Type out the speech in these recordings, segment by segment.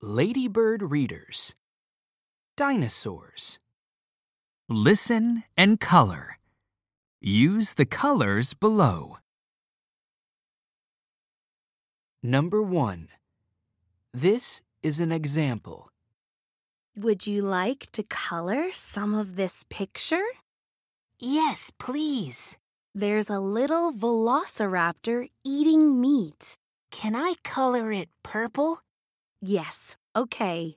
Ladybird readers. Dinosaurs. Listen and color. Use the colors below. Number 1. This is an example. Would you like to color some of this picture? Yes, please. There's a little velociraptor eating meat. Can I color it purple? Yes, okay.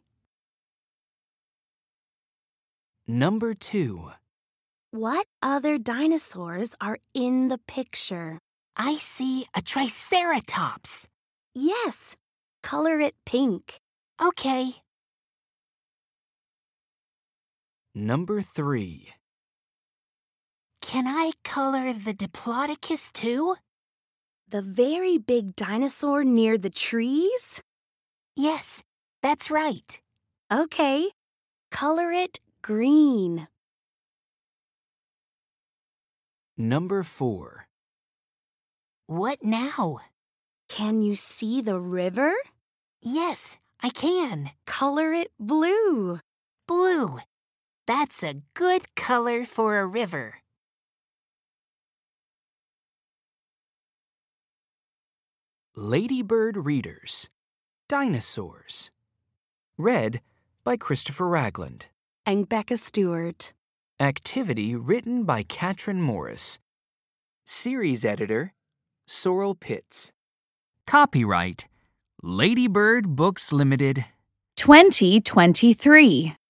Number 2. What other dinosaurs are in the picture? I see a triceratops. Yes, color it pink. Okay. Number 3. Can I color the Diplodocus too? The very big dinosaur near the trees? Yes, that's right. Okay, color it green. Number 4. What now? Can you see the river? Yes, I can. Color it blue. Blue. That's a good color for a river. Ladybird readers. Dinosaurs. Read by Christopher Ragland. And Becca Stewart. Activity written by Katrin Morris. Series editor, Sorrel Pitts. Copyright, Ladybird Books Limited. 2023.